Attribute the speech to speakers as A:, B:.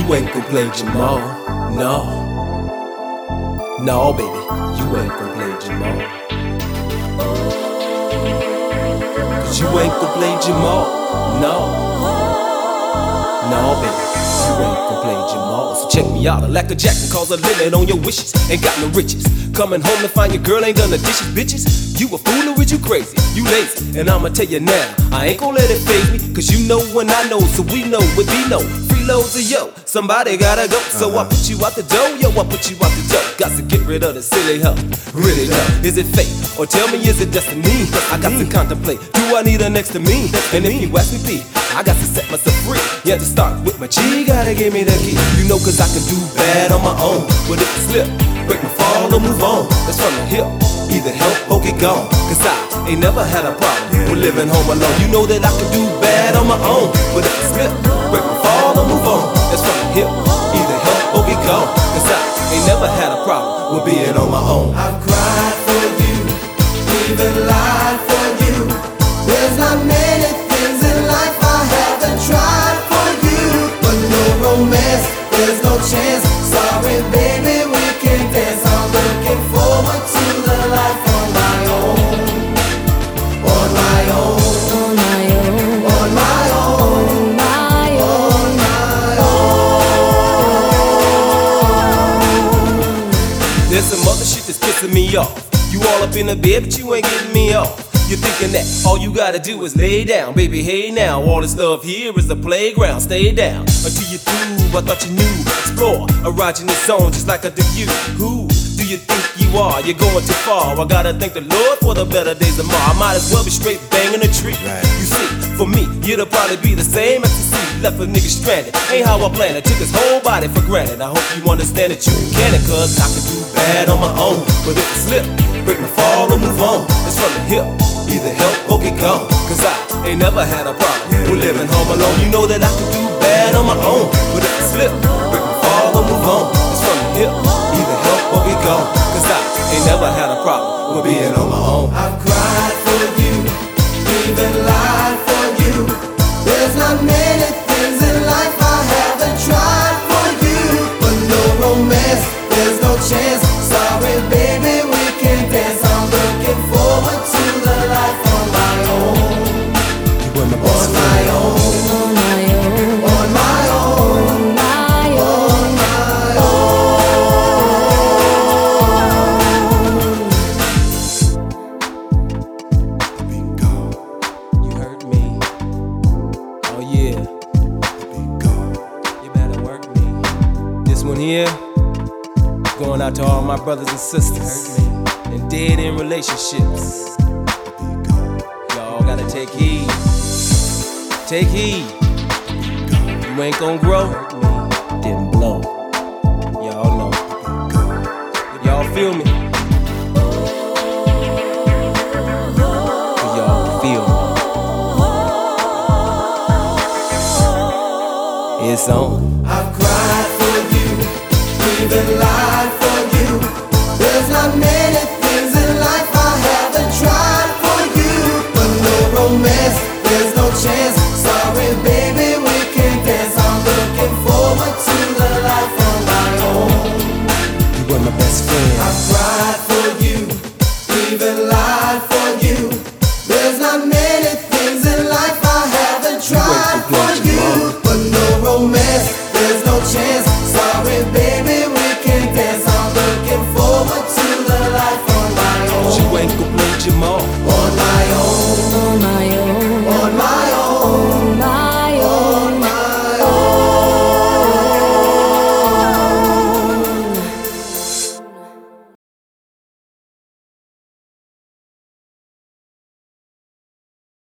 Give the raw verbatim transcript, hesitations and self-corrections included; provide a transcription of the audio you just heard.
A: You ain't gon' play Jamal, no. No, baby, you ain't gon' play Jamal. Cause you ain't gon' play Jamal, no. No, baby, you ain't gon' play Jamal. So check me out, a lack of jack can cause a limit on your wishes. Ain't got no riches. Coming home to find your girl ain't done the dishes, bitches. You a fool or is you crazy? You lazy, and I'ma tell you now, I ain't gon' let it faze me. Cause you know when I know, so we know what we know. Freeloads of yo, somebody gotta go. So uh-huh. I put you out the door, yo, I put you out the door. Got to get rid of the silly hoe. Really though, is it fate? Or tell me, is it destiny? I got to contemplate, do I need her next to me? And if you ask me, P, I got to set myself free. Yeah, to start with my G, gotta give me the key. You know, cause I can do bad on my own. But if I slip, break my fall or move on, that's from the hip. Either help or get gone. Cause I ain't never had a problem with living home alone. You know that I can do bad on my own. But if I slip, break my fall or move on, that's from the hip. Either help or get gone. Cause I ain't never had a problem with being on my own.
B: I've cried for you, even lied for you. There's not many things in life I haven't tried for you. But no romance, there's no chance. Sorry baby, we can't dance. I'm looking forward to the life on my own. On my own.
C: On my own.
B: On my own.
C: On my own.
B: On my own.
A: There's some other shit that's pissing me off. You all up in the bed, but you ain't getting me off. You're thinking that all you gotta do is lay down. Baby, hey now, all this love here is a playground. Stay down until you're through. I thought you knew. Explore, erogenous zone just like I do you. Who do you think you are? You're going too far. I gotta thank the Lord for the better days tomorrow. I might as well be straight banging a tree. Right. You see, for me, it'll probably be the same as to see. Left a nigga stranded. Ain't how I planned it. Took his whole body for granted. I hope you understand that you can it, cause I can do bad on my own. But if I slip, break my fall or move on, it's from the hip. Either help or get gone. Cause I ain't never had a problem with living home alone. You know that I can do bad on my own. But if I slip, break my fall or move on, it's from the hip. Either help or get gone. Cause I ain't never had a problem with being on my own.
B: I've cried for you, even lied for you. There's not many things in life I haven't tried for you. But no romance, there's no chance. Sorry baby, we can't dance. I'm looking forward to the life on my own.
A: You were my best
B: On my own.
C: On my own.
B: On my own.
C: On my own.
B: On my own.
A: You heard me. Oh yeah. You better work me. This one here, going out to all my brothers and sisters and dead in relationships. Y'all gotta take heed. Take heed. You ain't gon' grow, then blow. Y'all know. Y'all feel me? Y'all feel me? It's on.
B: I've cried for you, even lied.